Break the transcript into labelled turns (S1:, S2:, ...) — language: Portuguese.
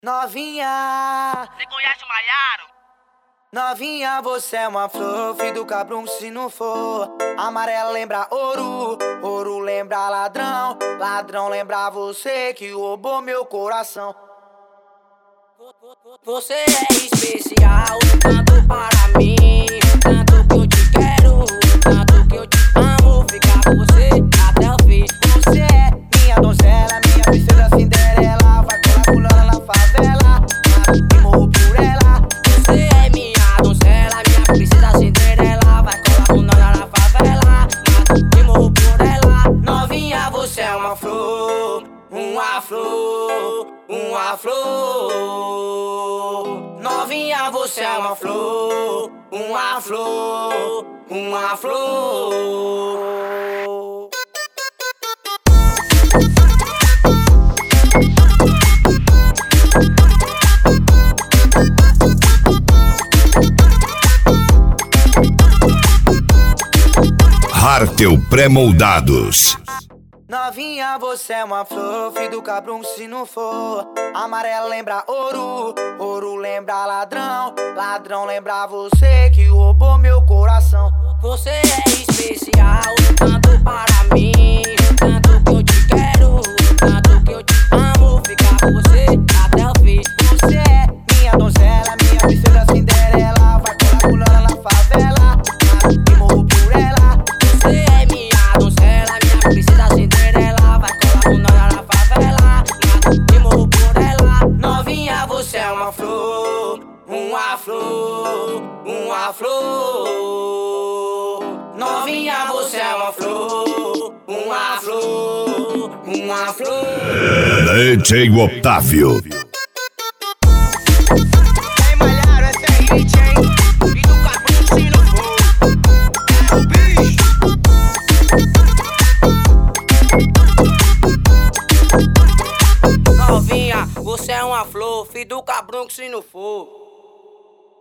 S1: Novinha,
S2: Você conhece o Maiaro?
S1: novinha, você é uma flor, filho do cabrão se não for. Amarelo lembra ouro, ouro lembra ladrão, ladrão lembra você que roubou meu coração.
S2: Você é especial, tanto para mim, tanto que eu te quero, tanto que eu te amo. Ficar com você até o fim.
S1: Você é minha donzela, minha princesa Cinderela, vai colar pulando na favela, e morro por ela.
S2: Você é minha donzela, minha princesa Cinderela, vai colar com nós lá na favela, e morro por ela.
S1: Novinha, você é uma flor, uma flor, uma flor. Novinha, você é uma flor, uma flor, uma flor.
S3: Hartel Pré-moldados.
S1: Novinha, você é uma flor, filho do cabrão se não for. Amarelo lembra ouro, ouro lembra ladrão, ladrão lembra você que roubou meu coração.
S2: Você é especial, tanto para mim, tanto que eu te quero, tanto que eu te amo. Ficar com você até o fim.
S1: Você é minha donzela, minha princesa Cinderela, vai colar pulando na favela, e morro por ela.
S2: Você é minha donzela, minha princesa Cinderela, vai colar com nós lá na favela, e morro por ela.
S1: Novinha, você é uma flor, uma flor, uma flor. Novinha, você é uma flor, uma flor, uma flor.
S3: DJ Otávio.
S1: Ei, Malharo, essa é hit, hein? E do cabrão se não for, é o bicho.
S2: Novinha, você é uma flor, filho do cabrão que se não for.